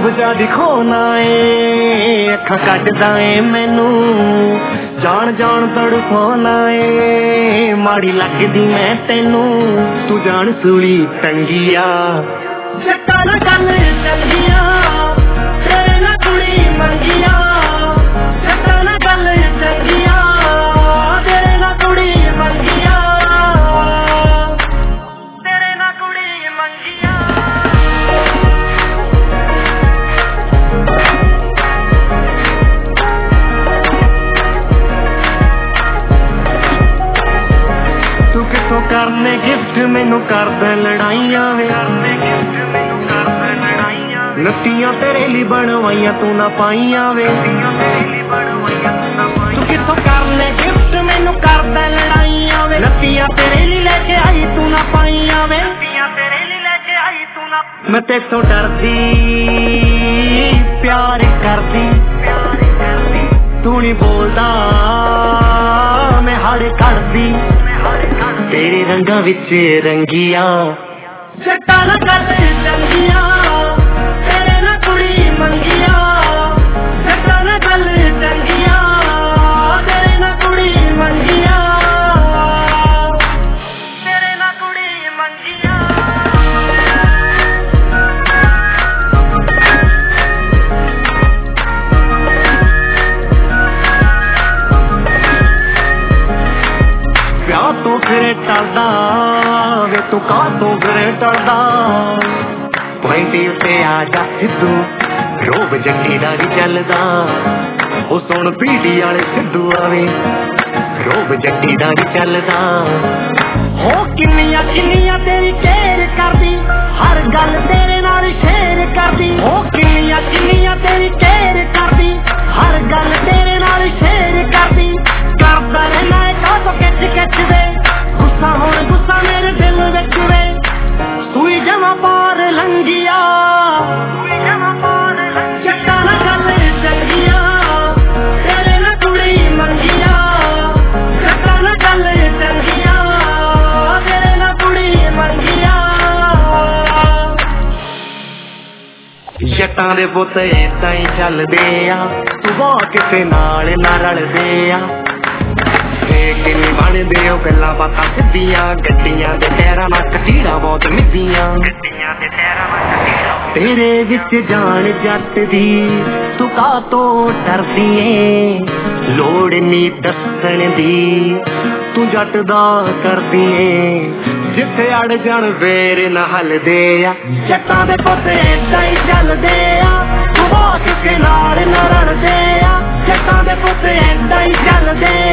ਜਾ ਦਿਖਾਉਣਾ ਏ ਅੱਖਾਂ ਕੱਢਦਾ ਏ ਮੈਨੂੰ ਜਾਣ ਜਾਣ ਤੜਫਾਉਣਾ ਏ ਮਾੜੀ ਲੱਗਦੀ ਮੈਂ ਤੈਨੂੰ ਤੂੰ ਜਾਣ ਸੂਲੀ ਟੰਗੀਆ ਜੱਟਾਂ ਨਾਲ ਗੱਲ ਚੰਗੀਆਂ ਤੇਰੇ ਨਾਲ ਕੁੜੀ ਮੰਗੀਆਂ ਜੱਟਾਂ ਨਾਲ ਗੱਲ ਚੰਗੀਆਂ ਤੇਰੇ ਨਾਲ ਕੁੜੀ ਮੰਗੀਆਂ ਤੇਰੇ ਨਾਲ ਕੁੜੀ ਮੰਗੀਆਂ ਤੂੰ ਕਿੱਥੋਂ ਕਰਨੇ ਗਿਫਟ ਮੈਨੂੰ ਕਰਦਾ ਲੜਾਈਆਂ ਵੇ ਨੱਤੀਆਂ ਤੇਰੇ ਲਈ ਬਣਵਾਈਆਂ ਤੂੰ ਨਾ ਪਾਈਆਂ ਵੇ ਤੂੰ ਕਿੱਥੋਂ ਕਰਨੇ ਗਿਫਟ ਮੈਨੂੰ ਕਰਦਾ ਲੜਾਈਆਂ ਵੇ ਨੱਤੀਆਂ ਤੇਰੇ ਲਈ ਲੈ ਕੇ ਆਈ ਤੂੰ ਨਾ ਪਾਈਆਂ ਵੇ ਤੇਰੇ ਲਈ ਲੈ ਕੇ ਆਈ ਤੂੰ ਨਾ ਮੈਂ ਤੇਥੋਂ ਡਰਦੀ ਪਿਆਰ ਕਰਦੀ ਤੂੰ ਨਹੀਂ ਬੋਲਦਾ ਮੈਂ ਹੜ ਕੱਢਦੀ ਤੇਰੇ ਰੰਗਾਂ ਵਿੱਚ ਰੰਗੀਆਂ ਜੱਟਾਂ ਨਾਲ ਗੱਲ ਚੰਗੀਆਂ ਤੇਰੇ ਨਾਲ ਕੁੜੀ ਮੰਗੀਆਂ ਜੱਟਾਂ ਨਾਲ ਗੱਲ ਚੰਗੀਆਂ ਤੇਰੇ ਨਾਲ ਕੁੜੀ ਮੰਗੀਆਂ ਤੇਰੇ ਨਾਲ ਕੁੜੀ ਮੰਗੀਆਂ ਵਿਆਹ ਤੋਂ ਫਿਰ ਟਲਦਾ ਵੇ ਤੂੰ ਕਾਹਤੋਂ ਫਿਰ ਟਲਦਾ ਪੁਆਇੰਟੀ ਉੱਤੇ ਆ ਜਾ ਸਿੱਧੂ ਰੋਬ ਜੱਟੀ ਦਾ ਵੀ ਚੱਲਦਾ ਉਹ ਸੁਣ ਪੀੜੀ ਵਾਲੇ ਸਿੱਧੂ ਆਵੇ ਰੋਬ ਜੱਟੀ ਦਾ ਵੀ ਚੱਲਦਾ ਹੋ ਕਿੰਨੀਆਂ ਕਿੰਨੀਆਂ ਤੇਰੀ ਕੇਅਰ ਕਰਦੀ ਹਰ ਗੱਲ ਤੇਰੇ ਨਾਲ ਸ਼ੇਅਰ ਕਰਦੀ ਹੋ ਕਿੰਨੀਆਂ ਕਿੰਨੀਆਂ ਤੇਰੀ ਕੇਅਰ ਕਰਦੀ ਹਰ ਗੱਲ ਤੇਰੇ ਨਾਲ ਸ਼ੇਅਰ ਕਰਦੀ ਕਰਦਾ ਰਹਿਣਾ ਕਾਹਤੋਂ ਖਿੱਚ ਖਿੱਚ ਵੇ ਗੁੱਸਾ ਹੁਣ ਗੁੱਸਾ ਮੇਰੇ ਦਿਲ ਵਿੱਚ ਵੇ ਸੂਈ ਜਮਾ ਪਾਰ ਲੰਘੀਆ ਜੱਟਾਂ ਨਾਲ ਗੱਲ ਚੰਗੀਆਂ ਤੇਰੇ ਨਾਲ ਕੁੜੀ ਮੰਗੀਆਂ ਜੱਟਾਂ ਨਾਲ ਗੱਲ ਚੰਗੀਆਂ ਤੇਰੇ ਨਾਲ ਕੁੜੀ ਮੰਗੀਆਂ ਜੱਟਾਂ ਦੇ ਪੁੱਤ ਏਦਾਂ ਹੀ ਚੱਲਦੇ ਆ ਸੁਭਾਅ ਕਿਸੇ ਨਾਲ ਨਾ ਰਲਦੇ ਆ ਕਿੰਨੀ ਬਣਦੇ ਹੋ ਗੱਲਾਂ ਬਾਤਾਂ ਸਿੱਧੀਆਂ ਗੱਡੀਆਂ ਦੇ ਟਾਇਰਾਂ ਨਾਲ ਕਟੀੜਾ ਬਹੁਤ ਮਿੱਧੀਆਂ ਤੇਰੇ ਵਿੱਚ ਜਾਣ ਜੱਟ ਦੀ ਤੂੰ ਕਾਹਤੋਂ ਡਰਦੀ ਏ ਲੋੜ ਨੀ ਦੱਸਣ ਦੀ ਤੂੰ ਜੱਟ ਦਾ ਕਰਦੀ ਏ ਜਿੱਥੇ ਅੜ ਜਾਣ ਫੇਰ ਨਾ ਹੱਲਦੇ ਆ ਜੱਟਾਂ ਦੇ ਪੁੱਤ ਏਦਾਂ ਹੀ ਚੱਲਦੇ ਆ ਸੁਭਾਅ ਕਿਸੇ ਨਾਲ ਨਾ ਰਲਦੇ ਆ ਜੱਟਾਂ ਦੇ ਪੁੱਤ ਏਦਾਂ ਹੀ ਚੱਲਦੇ